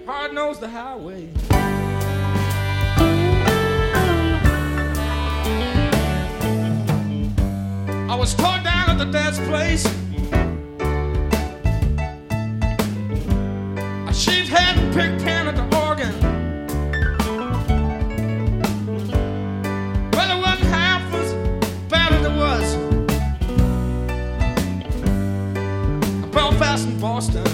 Hard knows the highway. I was taught down at the dad's place. I shaved head and picked pen at the organ. Well, it wasn't half as bad as it was. Belfast and Boston.